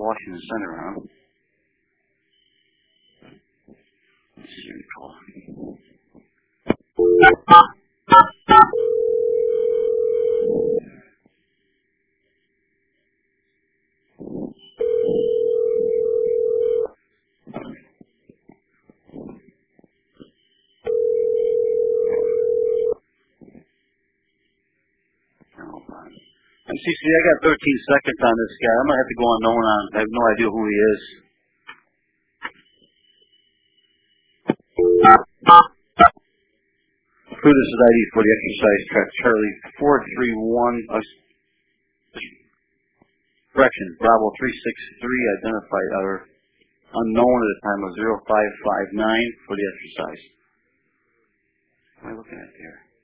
Washington Center on. Let's see your call. CC, I got 13 seconds on this guy. I'm going to have to go unknown on. I have no idea who he is. This is ID for the exercise track. Charlie 431. Correction. Bravo 363 identified other unknown at the time of 0559 for the exercise. What am I looking at here?